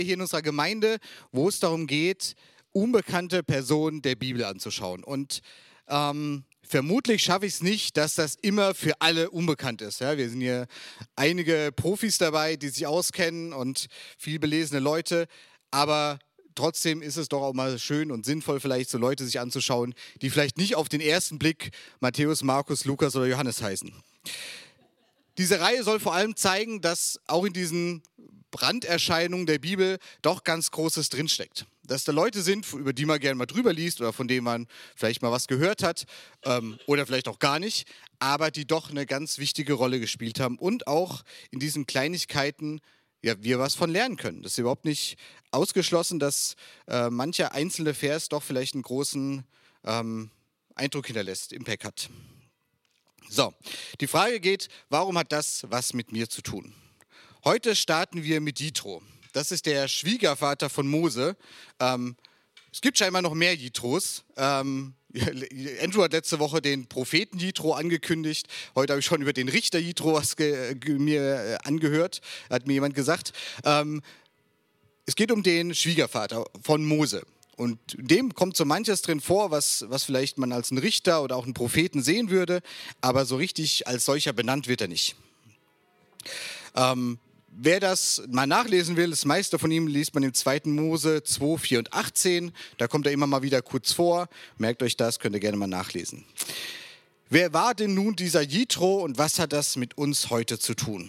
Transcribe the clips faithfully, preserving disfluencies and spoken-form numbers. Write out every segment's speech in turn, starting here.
Hier in unserer Gemeinde, wo es darum geht, unbekannte Personen der Bibel anzuschauen. Und ähm, vermutlich schaffe ich es nicht, dass das immer für alle unbekannt ist. Ja, wir sind hier einige Profis dabei, die sich auskennen und viel belesene Leute, aber trotzdem ist es doch auch mal schön und sinnvoll, vielleicht so Leute sich anzuschauen, die vielleicht nicht auf den ersten Blick Matthäus, Markus, Lukas oder Johannes heißen. Diese Reihe soll vor allem zeigen, dass auch in diesen Branderscheinungen der Bibel doch ganz Großes drinsteckt. Dass da Leute sind, über die man gerne mal drüber liest oder von denen man vielleicht mal was gehört hat ähm, oder vielleicht auch gar nicht, aber die doch eine ganz wichtige Rolle gespielt haben und auch in diesen Kleinigkeiten ja, wir was von lernen können. Das ist überhaupt nicht ausgeschlossen, dass äh, mancher einzelne Vers doch vielleicht einen großen ähm, Eindruck hinterlässt, Impact hat. So, die Frage geht, warum hat das was mit mir zu tun? Heute starten wir mit Jitro. Das ist der Schwiegervater von Mose. Ähm, es gibt scheinbar noch mehr Jitros. Ähm, Andrew hat letzte Woche den Propheten Jitro angekündigt. Heute habe ich schon über den Richter Jitro was ge- ge- mir angehört, hat mir jemand gesagt. Ähm, es geht um den Schwiegervater von Mose. Und dem kommt so manches drin vor, was, was vielleicht man als einen Richter oder auch einen Propheten sehen würde, aber so richtig als solcher benannt wird er nicht. Ähm, wer das mal nachlesen will, das meiste von ihm liest man im zweiten Mose zwei, vier und achtzehn. Da kommt er immer mal wieder kurz vor. Merkt euch das, könnt ihr gerne mal nachlesen. Wer war denn nun dieser Jitro und was hat das mit uns heute zu tun?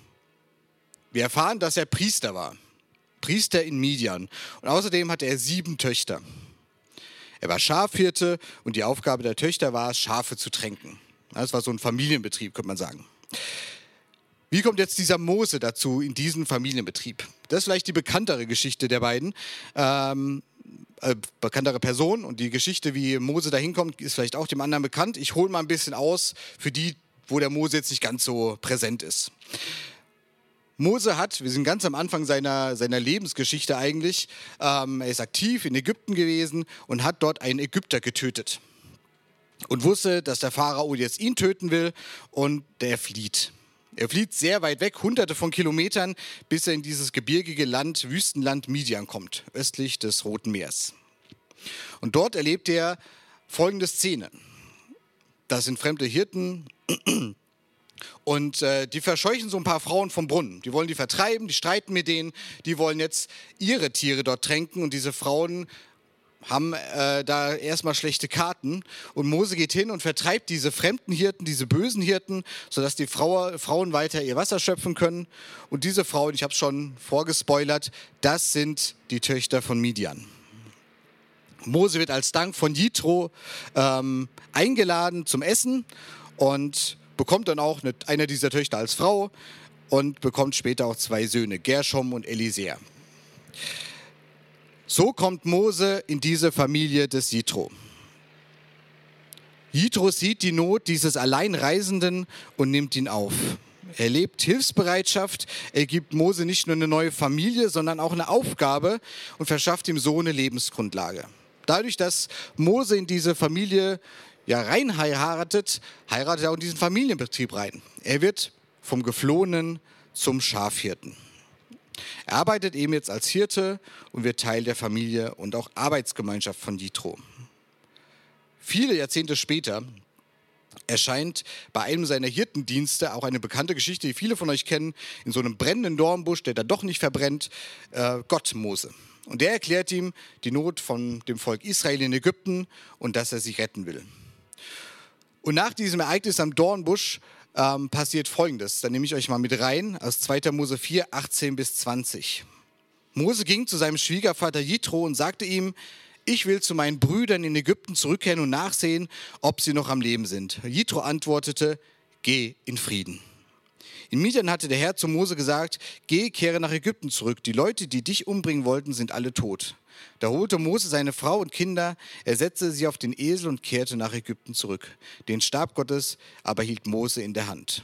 Wir erfahren, dass er Priester war. Priester in Midian. Und außerdem hatte er sieben Töchter. Er war Schafhirte und die Aufgabe der Töchter war es, Schafe zu tränken. Das war so ein Familienbetrieb, könnte man sagen. Wie kommt jetzt dieser Mose dazu in diesen Familienbetrieb? Das ist vielleicht die bekanntere Geschichte der beiden. Ähm, äh, bekanntere Person und die Geschichte, wie Mose da hinkommt, ist vielleicht auch dem anderen bekannt. Ich hole mal ein bisschen aus für die, wo der Mose jetzt nicht ganz so präsent ist. Mose hat, wir sind ganz am Anfang seiner, seiner Lebensgeschichte eigentlich, ähm, er ist aktiv in Ägypten gewesen und hat dort einen Ägypter getötet. Und wusste, dass der Pharao jetzt ihn töten will und der flieht. Er flieht sehr weit weg, hunderte von Kilometern, bis er in dieses gebirgige Land, Wüstenland Midian kommt, östlich des Roten Meers. Und dort erlebt er folgende Szene. Das sind fremde Hirten und äh, die verscheuchen so ein paar Frauen vom Brunnen. Die wollen die vertreiben, die streiten mit denen, die wollen jetzt ihre Tiere dort tränken und diese Frauen haben äh, da erstmal schlechte Karten und Mose geht hin und vertreibt diese fremden Hirten, diese bösen Hirten, sodass die Frau, Frauen weiter ihr Wasser schöpfen können. Und diese Frauen, ich habe es schon vorgespoilert, das sind die Töchter von Midian. Mose wird als Dank von Jitro ähm, eingeladen zum Essen und bekommt dann auch eine, eine dieser Töchter als Frau und bekommt später auch zwei Söhne, Gershom und Eliezer. So kommt Mose in diese Familie des Jitro. Jitro sieht die Not dieses Alleinreisenden und nimmt ihn auf. Er lebt Hilfsbereitschaft, er gibt Mose nicht nur eine neue Familie, sondern auch eine Aufgabe und verschafft ihm so eine Lebensgrundlage. Dadurch, dass Mose in diese Familie ja rein heiratet, heiratet er auch in diesen Familienbetrieb rein. Er wird vom Geflohenen zum Schafhirten. Er arbeitet eben jetzt als Hirte und wird Teil der Familie und auch Arbeitsgemeinschaft von Jitro. Viele Jahrzehnte später erscheint bei einem seiner Hirtendienste auch eine bekannte Geschichte, die viele von euch kennen, in so einem brennenden Dornbusch, der da doch nicht verbrennt, äh, Gott Mose. Und der erklärt ihm die Not von dem Volk Israel in Ägypten und dass er sie retten will. Und nach diesem Ereignis am Dornbusch ähm, passiert Folgendes. Da nehme ich euch mal mit rein, aus zweiter Mose vier, achtzehn bis zwanzig. Mose ging zu seinem Schwiegervater Jitro und sagte ihm, ich will zu meinen Brüdern in Ägypten zurückkehren und nachsehen, ob sie noch am Leben sind. Jitro antwortete, geh in Frieden. In Midian hatte der Herr zu Mose gesagt, geh, kehre nach Ägypten zurück. Die Leute, die dich umbringen wollten, sind alle tot. Da holte Mose seine Frau und Kinder, er setzte sie auf den Esel und kehrte nach Ägypten zurück. Den Stab Gottes aber hielt Mose in der Hand.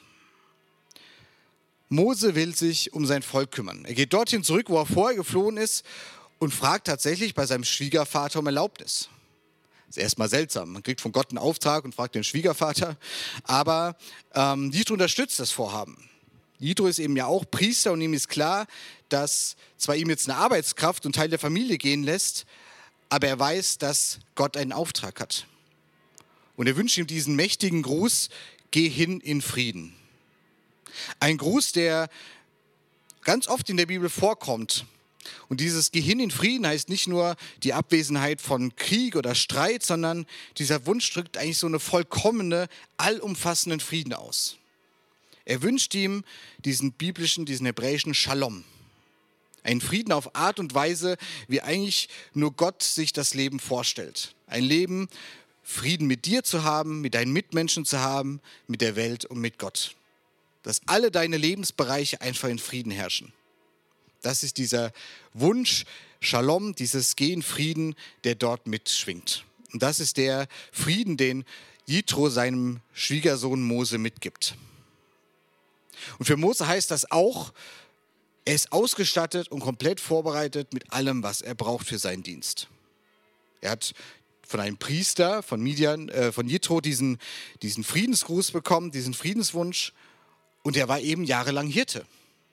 Mose will sich um sein Volk kümmern. Er geht dorthin zurück, wo er vorher geflohen ist und fragt tatsächlich bei seinem Schwiegervater um Erlaubnis. Das ist erstmal seltsam. Man kriegt von Gott einen Auftrag und fragt den Schwiegervater. Aber ähm, Jitro unterstützt das Vorhaben. Jitro ist eben ja auch Priester und ihm ist klar, das zwar ihm jetzt eine Arbeitskraft und Teil der Familie gehen lässt, aber er weiß, dass Gott einen Auftrag hat. Und er wünscht ihm diesen mächtigen Gruß: Geh hin in Frieden. Ein Gruß, der ganz oft in der Bibel vorkommt. Und dieses Geh hin in Frieden heißt nicht nur die Abwesenheit von Krieg oder Streit, sondern dieser Wunsch drückt eigentlich so eine vollkommene, allumfassenden Frieden aus. Er wünscht ihm diesen biblischen, diesen hebräischen Shalom. Einen Frieden auf Art und Weise, wie eigentlich nur Gott sich das Leben vorstellt. Ein Leben, Frieden mit dir zu haben, mit deinen Mitmenschen zu haben, mit der Welt und mit Gott. Dass alle deine Lebensbereiche einfach in Frieden herrschen. Das ist dieser Wunsch, Shalom, dieses Gehen Frieden, der dort mitschwingt. Und das ist der Frieden, den Jitro seinem Schwiegersohn Mose mitgibt. Und für Mose heißt das auch, er ist ausgestattet und komplett vorbereitet mit allem, was er braucht für seinen Dienst. Er hat von einem Priester, von Midian, äh, von Jitro diesen, diesen Friedensgruß bekommen, diesen Friedenswunsch, und er war eben jahrelang Hirte.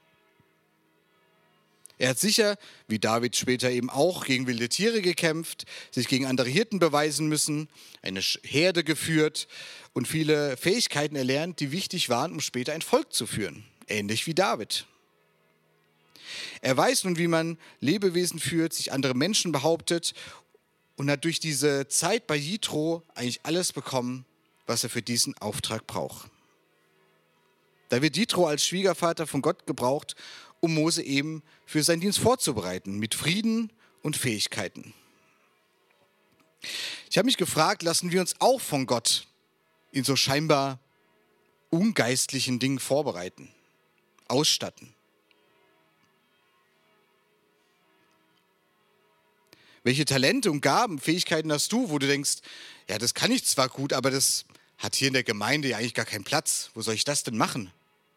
Er hat sicher, wie David später eben auch, gegen wilde Tiere gekämpft, sich gegen andere Hirten beweisen müssen, eine Herde geführt und viele Fähigkeiten erlernt, die wichtig waren, um später ein Volk zu führen. Ähnlich wie David. Er weiß nun, wie man Lebewesen führt, sich andere Menschen behauptet und hat durch diese Zeit bei Jitro eigentlich alles bekommen, was er für diesen Auftrag braucht. Da wird Jitro als Schwiegervater von Gott gebraucht, um Mose eben für seinen Dienst vorzubereiten, mit Frieden und Fähigkeiten. Ich habe mich gefragt, lassen wir uns auch von Gott in so scheinbar ungeistlichen Dingen vorbereiten, ausstatten? Welche Talente und Gaben, Fähigkeiten hast du, wo du denkst, ja, das kann ich zwar gut, aber das hat hier in der Gemeinde ja eigentlich gar keinen Platz. Wo soll ich das denn machen?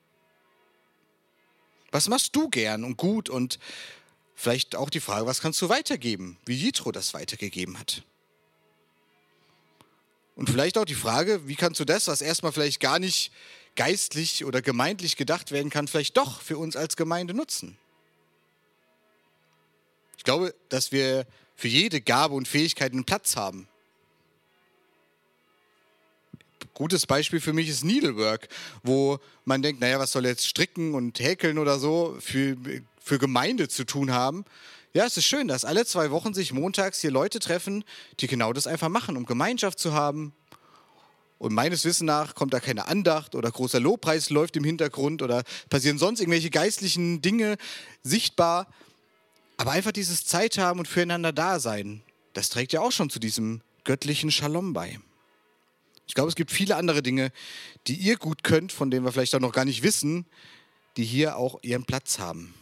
Was machst du gern und gut? Und vielleicht auch die Frage, was kannst du weitergeben, wie Jitro das weitergegeben hat? Und vielleicht auch die Frage, wie kannst du das, was erstmal vielleicht gar nicht geistlich oder gemeindlich gedacht werden kann, vielleicht doch für uns als Gemeinde nutzen? Ich glaube, dass wir für jede Gabe und Fähigkeit einen Platz haben. Gutes Beispiel für mich ist Needlework, wo man denkt, naja, was soll jetzt stricken und häkeln oder so für, für Gemeinde zu tun haben. Ja, es ist schön, dass alle zwei Wochen sich montags hier Leute treffen, die genau das einfach machen, um Gemeinschaft zu haben. Und meines Wissens nach kommt da keine Andacht oder großer Lobpreis läuft im Hintergrund oder passieren sonst irgendwelche geistlichen Dinge sichtbar. Aber einfach dieses Zeit haben und füreinander da sein, das trägt ja auch schon zu diesem göttlichen Shalom bei. Ich glaube, es gibt viele andere Dinge, die ihr gut könnt, von denen wir vielleicht auch noch gar nicht wissen, die hier auch ihren Platz haben.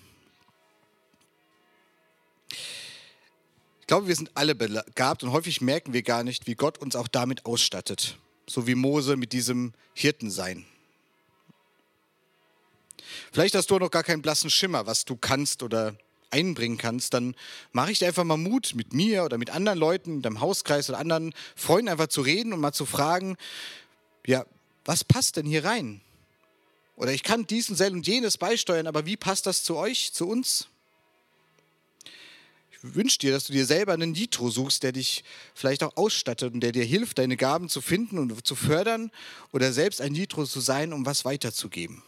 Ich glaube, wir sind alle begabt und häufig merken wir gar nicht, wie Gott uns auch damit ausstattet. So wie Mose mit diesem Hirtensein. Vielleicht hast du noch gar keinen blassen Schimmer, was du kannst oder einbringen kannst, dann mache ich dir einfach mal Mut, mit mir oder mit anderen Leuten in deinem Hauskreis oder anderen Freunden einfach zu reden und mal zu fragen, ja, was passt denn hier rein? Oder ich kann dies und sel und jenes beisteuern, aber wie passt das zu euch, zu uns? Ich wünsche dir, dass du dir selber einen Jitro suchst, der dich vielleicht auch ausstattet und der dir hilft, deine Gaben zu finden und zu fördern oder selbst ein Jitro zu sein, um was weiterzugeben.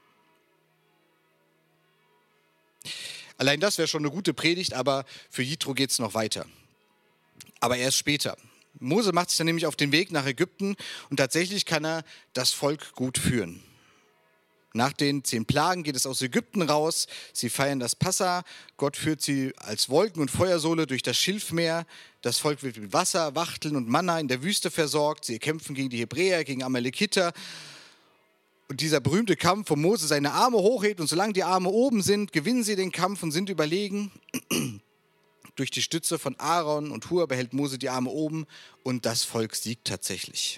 Allein das wäre schon eine gute Predigt, aber für Jitro geht es noch weiter. Aber erst später. Mose macht sich dann nämlich auf den Weg nach Ägypten und tatsächlich kann er das Volk gut führen. Nach den zehn Plagen geht es aus Ägypten raus. Sie feiern das Passa. Gott führt sie als Wolken- und Feuersohle durch das Schilfmeer. Das Volk wird mit Wasser, Wachteln und Manna in der Wüste versorgt. Sie kämpfen gegen die Hebräer, gegen Amalekiter. Und dieser berühmte Kampf, wo Mose seine Arme hochhebt und solange die Arme oben sind, gewinnen sie den Kampf und sind überlegen. Durch die Stütze von Aaron und Hur behält Mose die Arme oben und das Volk siegt tatsächlich.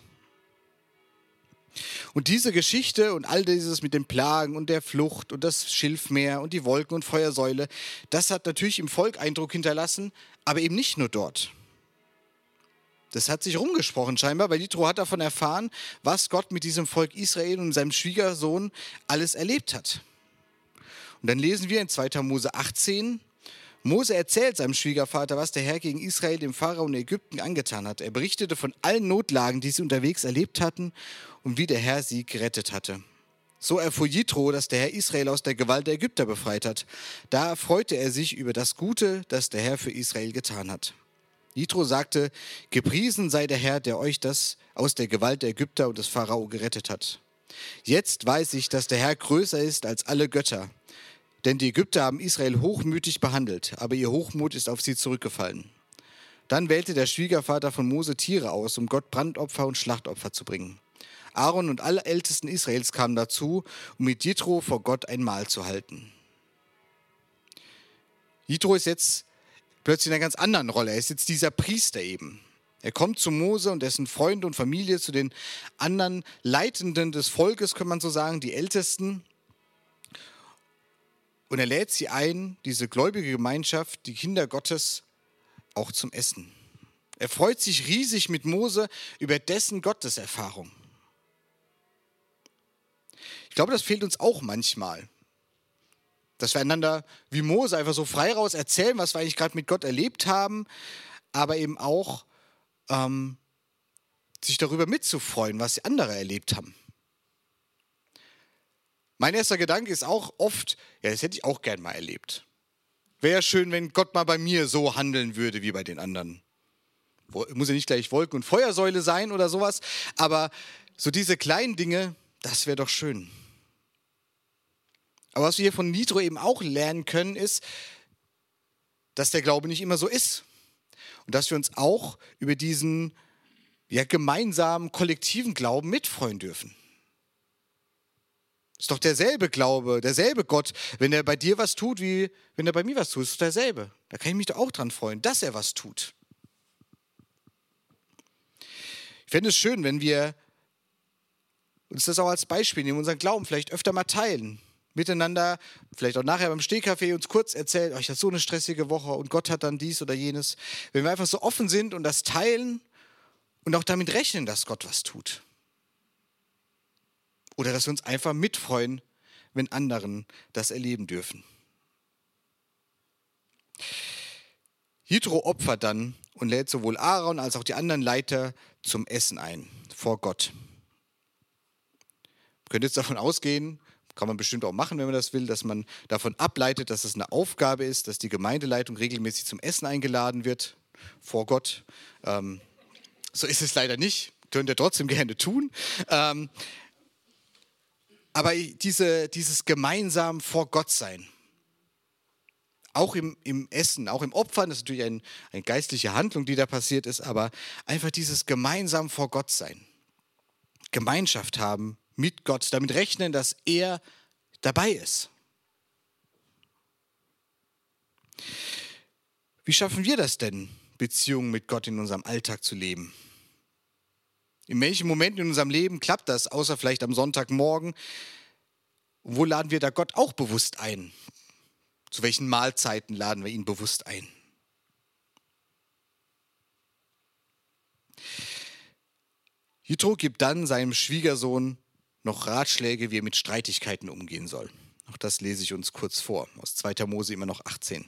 Und diese Geschichte und all dieses mit den Plagen und der Flucht und das Schilfmeer und die Wolken- und Feuersäule, das hat natürlich im Volk Eindruck hinterlassen, aber eben nicht nur dort. Das hat sich rumgesprochen scheinbar, weil Jitro hat davon erfahren, was Gott mit diesem Volk Israel und seinem Schwiegersohn alles erlebt hat. Und dann lesen wir in zweiter Mose achtzehn, Mose erzählt seinem Schwiegervater, was der Herr gegen Israel, dem Pharao und Ägypten angetan hat. Er berichtete von allen Notlagen, die sie unterwegs erlebt hatten und wie der Herr sie gerettet hatte. So erfuhr Jitro, dass der Herr Israel aus der Gewalt der Ägypter befreit hat. Da freute er sich über das Gute, das der Herr für Israel getan hat. Jitro sagte, gepriesen sei der Herr, der euch das aus der Gewalt der Ägypter und des Pharao gerettet hat. Jetzt weiß ich, dass der Herr größer ist als alle Götter. Denn die Ägypter haben Israel hochmütig behandelt, aber ihr Hochmut ist auf sie zurückgefallen. Dann wählte der Schwiegervater von Mose Tiere aus, um Gott Brandopfer und Schlachtopfer zu bringen. Aaron und alle Ältesten Israels kamen dazu, um mit Jitro vor Gott ein Mahl zu halten. Jitro ist jetzt plötzlich in einer ganz anderen Rolle. Er ist jetzt dieser Priester eben. Er kommt zu Mose und dessen Freunde und Familie, zu den anderen Leitenden des Volkes, kann man so sagen, die Ältesten. Und er lädt sie ein, diese gläubige Gemeinschaft, die Kinder Gottes, auch zum Essen. Er freut sich riesig mit Mose über dessen Gotteserfahrung. Ich glaube, das fehlt uns auch manchmal. Dass wir einander wie Mose einfach so frei raus erzählen, was wir eigentlich gerade mit Gott erlebt haben, aber eben auch ähm, sich darüber mitzufreuen, was die andere erlebt haben. Mein erster Gedanke ist auch oft, ja, das hätte ich auch gern mal erlebt. Wäre schön, wenn Gott mal bei mir so handeln würde wie bei den anderen. Muss ja nicht gleich Wolken- und Feuersäule sein oder sowas, aber so diese kleinen Dinge, das wäre doch schön. Aber was wir hier von Jitro eben auch lernen können, ist, dass der Glaube nicht immer so ist. Und dass wir uns auch über diesen ja, gemeinsamen, kollektiven Glauben mitfreuen dürfen. Ist doch derselbe Glaube, derselbe Gott, wenn er bei dir was tut, wie wenn er bei mir was tut, ist es derselbe. Da kann ich mich doch auch dran freuen, dass er was tut. Ich fände es schön, wenn wir uns das auch als Beispiel nehmen, unseren Glauben vielleicht öfter mal teilen. Miteinander, vielleicht auch nachher beim Stehkaffee uns kurz erzählen, oh, ich hatte so eine stressige Woche und Gott hat dann dies oder jenes. Wenn wir einfach so offen sind und das teilen und auch damit rechnen, dass Gott was tut. Oder dass wir uns einfach mitfreuen, wenn anderen das erleben dürfen. Jitro opfert dann und lädt sowohl Aaron als auch die anderen Leiter zum Essen ein, vor Gott. Man könnte jetzt davon ausgehen, kann man bestimmt auch machen, wenn man das will, dass man davon ableitet, dass es eine Aufgabe ist, dass die Gemeindeleitung regelmäßig zum Essen eingeladen wird, vor Gott. Ähm, so ist es leider nicht, könnt ihr trotzdem gerne tun. Ähm, aber diese, dieses gemeinsam vor Gott sein, auch im, im Essen, auch im Opfern, das ist natürlich ein, eine geistliche Handlung, die da passiert ist, aber einfach dieses gemeinsam vor Gott sein, Gemeinschaft haben mit Gott, damit rechnen, dass er dabei ist. Wie schaffen wir das denn, Beziehungen mit Gott in unserem Alltag zu leben? In welchen Momenten in unserem Leben klappt das, außer vielleicht am Sonntagmorgen? Wo laden wir da Gott auch bewusst ein? Zu welchen Mahlzeiten laden wir ihn bewusst ein? Jitro gibt dann seinem Schwiegersohn noch Ratschläge, wie er mit Streitigkeiten umgehen soll. Auch das lese ich uns kurz vor, aus zweiter Mose immer noch achtzehn.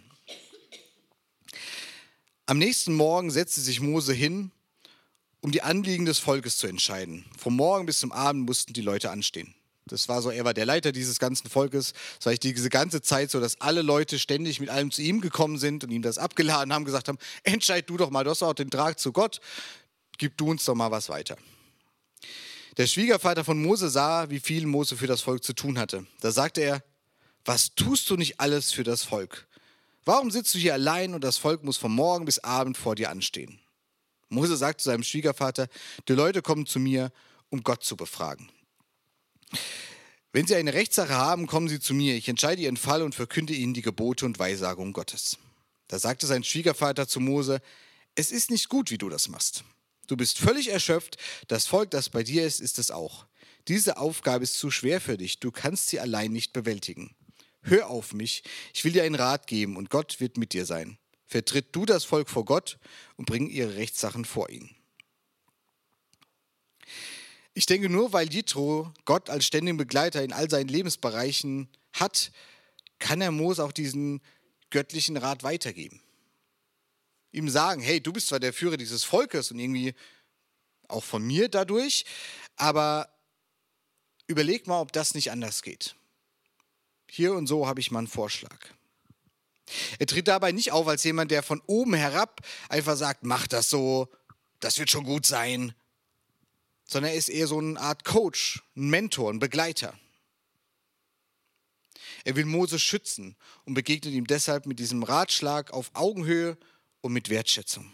Am nächsten Morgen setzte sich Mose hin, um die Anliegen des Volkes zu entscheiden. Vom Morgen bis zum Abend mussten die Leute anstehen. Das war so, er war der Leiter dieses ganzen Volkes. Das war diese ganze Zeit so, dass alle Leute ständig mit allem zu ihm gekommen sind und ihm das abgeladen haben, gesagt haben, entscheid du doch mal, du hast auch den Draht zu Gott, gib du uns doch mal was weiter. Der Schwiegervater von Mose sah, wie viel Mose für das Volk zu tun hatte. Da sagte er, was tust du nicht alles für das Volk? Warum sitzt du hier allein und das Volk muss von morgen bis Abend vor dir anstehen? Mose sagt zu seinem Schwiegervater, die Leute kommen zu mir, um Gott zu befragen. Wenn sie eine Rechtssache haben, kommen sie zu mir. Ich entscheide ihren Fall und verkünde ihnen die Gebote und Weissagungen Gottes. Da sagte sein Schwiegervater zu Mose, es ist nicht gut, wie du das machst. Du bist völlig erschöpft, das Volk, das bei dir ist, ist es auch. Diese Aufgabe ist zu schwer für dich, du kannst sie allein nicht bewältigen. Hör auf mich, ich will dir einen Rat geben und Gott wird mit dir sein. Vertritt du das Volk vor Gott und bring ihre Rechtssachen vor ihn. Ich denke, nur weil Jitro Gott als ständigen Begleiter in all seinen Lebensbereichen hat, kann er Mose auch diesen göttlichen Rat weitergeben. Ihm sagen, hey, du bist zwar der Führer dieses Volkes und irgendwie auch von mir dadurch, aber überleg mal, ob das nicht anders geht. Hier und so habe ich mal einen Vorschlag. Er tritt dabei nicht auf als jemand, der von oben herab einfach sagt, mach das so, das wird schon gut sein, sondern er ist eher so eine Art Coach, ein Mentor, ein Begleiter. Er will Mose schützen und begegnet ihm deshalb mit diesem Ratschlag auf Augenhöhe und mit Wertschätzung.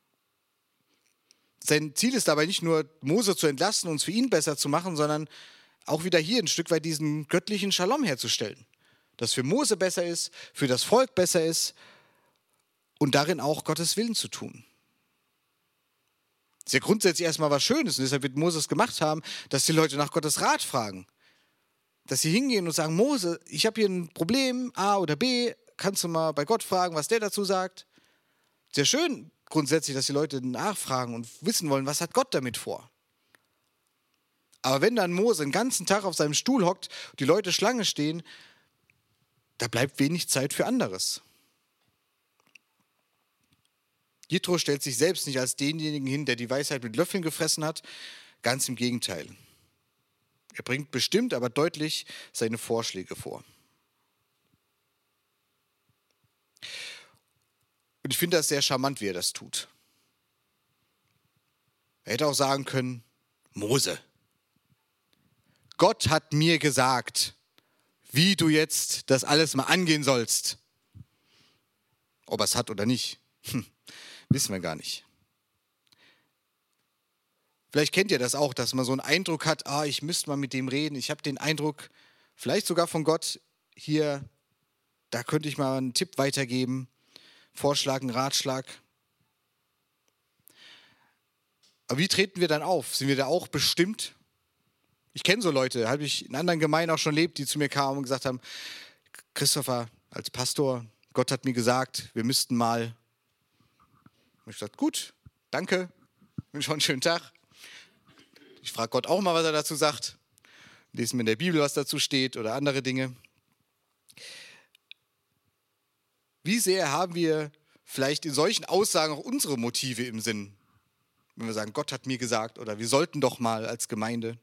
Sein Ziel ist dabei nicht nur, Mose zu entlasten und es für ihn besser zu machen, sondern auch wieder hier ein Stück weit diesen göttlichen Shalom herzustellen. Dass für Mose besser ist, für das Volk besser ist und darin auch Gottes Willen zu tun. Das ist ja grundsätzlich erstmal was Schönes und deshalb wird Mose es gemacht haben, dass die Leute nach Gottes Rat fragen. Dass sie hingehen und sagen, Mose, ich habe hier ein Problem, A oder B, kannst du mal bei Gott fragen, was der dazu sagt? Sehr schön grundsätzlich, dass die Leute nachfragen und wissen wollen, was hat Gott damit vor? Aber wenn dann Mose den ganzen Tag auf seinem Stuhl hockt und die Leute Schlange stehen, da bleibt wenig Zeit für anderes. Jethro stellt sich selbst nicht als denjenigen hin, der die Weisheit mit Löffeln gefressen hat. Ganz im Gegenteil. Er bringt bestimmt, aber deutlich seine Vorschläge vor. Und ich finde das sehr charmant, wie er das tut. Er hätte auch sagen können, Mose, Gott hat mir gesagt, wie du jetzt das alles mal angehen sollst. Ob er es hat oder nicht, hm, wissen wir gar nicht. Vielleicht kennt ihr das auch, dass man so einen Eindruck hat, ah, ich müsste mal mit dem reden. Ich habe den Eindruck, vielleicht sogar von Gott, hier, da könnte ich mal einen Tipp weitergeben, Vorschlag, einen Ratschlag. Aber wie treten wir dann auf? Sind wir da auch bestimmt? Ich kenne so Leute, habe ich in anderen Gemeinden auch schon erlebt, die zu mir kamen und gesagt haben, Christopher, als Pastor, Gott hat mir gesagt, wir müssten mal. Und ich sagte, gut, danke, wünsche euch einen schönen Tag. Ich frage Gott auch mal, was er dazu sagt. Lesen wir in der Bibel, was dazu steht oder andere Dinge. Wie sehr haben wir vielleicht in solchen Aussagen auch unsere Motive im Sinn? Wenn wir sagen, Gott hat mir gesagt oder wir sollten doch mal als Gemeinde.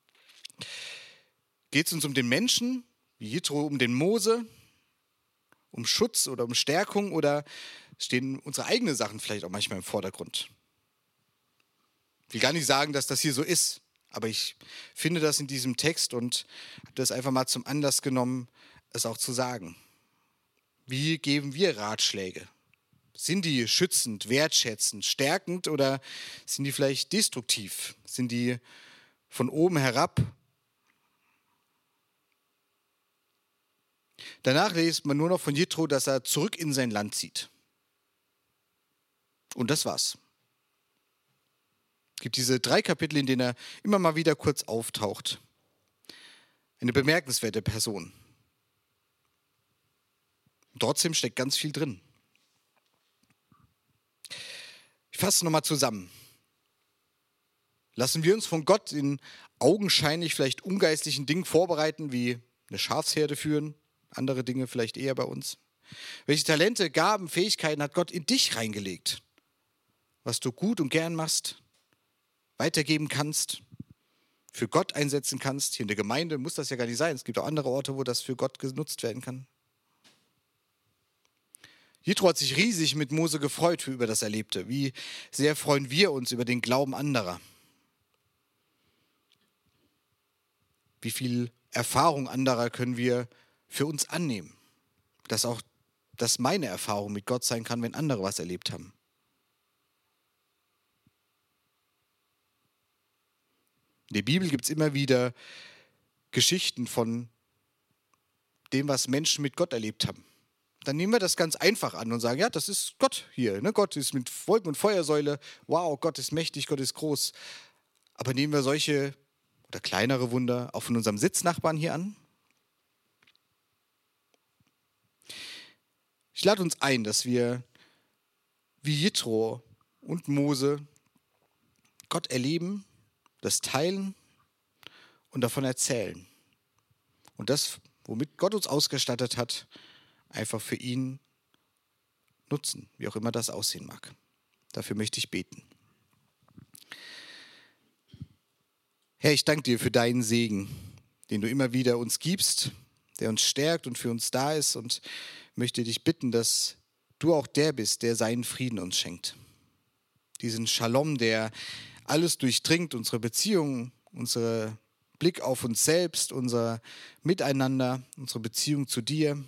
Geht es uns um den Menschen, wie Jethro um den Mose, um Schutz oder um Stärkung oder stehen unsere eigenen Sachen vielleicht auch manchmal im Vordergrund? Ich will gar nicht sagen, dass das hier so ist, aber ich finde das in diesem Text und habe das einfach mal zum Anlass genommen, es auch zu sagen. Wie geben wir Ratschläge? Sind die schützend, wertschätzend, stärkend oder sind die vielleicht destruktiv? Sind die von oben herab? Danach liest man nur noch von Jethro, dass er zurück in sein Land zieht. Und das war's. Es gibt diese drei Kapitel, in denen er immer mal wieder kurz auftaucht. Eine bemerkenswerte Person. Und trotzdem steckt ganz viel drin. Ich fasse es nochmal zusammen. Lassen wir uns von Gott in augenscheinlich vielleicht ungeistlichen Dingen vorbereiten, wie eine Schafsherde führen, andere Dinge vielleicht eher bei uns. Welche Talente, Gaben, Fähigkeiten hat Gott in dich reingelegt? Was du gut und gern machst, weitergeben kannst, für Gott einsetzen kannst. Hier in der Gemeinde muss das ja gar nicht sein. Es gibt auch andere Orte, wo das für Gott genutzt werden kann. Jethro hat sich riesig mit Mose gefreut über das Erlebte. Wie sehr freuen wir uns über den Glauben anderer? Wie viel Erfahrung anderer können wir für uns annehmen? Dass auch das meine Erfahrung mit Gott sein kann, wenn andere was erlebt haben. In der Bibel gibt es immer wieder Geschichten von dem, was Menschen mit Gott erlebt haben. Dann nehmen wir das ganz einfach an und sagen, ja, das ist Gott hier. Ne? Gott ist mit Wolken- und Feuersäule. Wow, Gott ist mächtig, Gott ist groß. Aber nehmen wir solche oder kleinere Wunder auch von unserem Sitznachbarn hier an? Ich lade uns ein, dass wir wie Jethro und Mose Gott erleben, das teilen und davon erzählen. Und das, womit Gott uns ausgestattet hat, einfach für ihn nutzen, wie auch immer das aussehen mag. Dafür möchte ich beten. Herr, ich danke dir für deinen Segen, den du immer wieder uns gibst, der uns stärkt und für uns da ist, und möchte dich bitten, dass du auch der bist, der seinen Frieden uns schenkt. Diesen Shalom, der alles durchdringt, unsere Beziehungen, unsere Blick auf uns selbst, unser Miteinander, unsere Beziehung zu dir.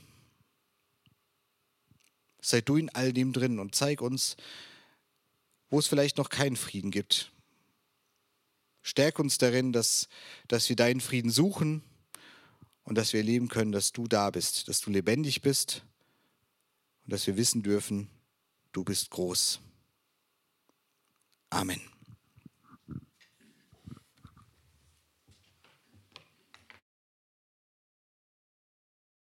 Sei du in all dem drin und zeig uns, wo es vielleicht noch keinen Frieden gibt. Stärk uns darin, dass, dass wir deinen Frieden suchen und dass wir erleben können, dass du da bist, dass du lebendig bist und dass wir wissen dürfen, du bist groß. Amen.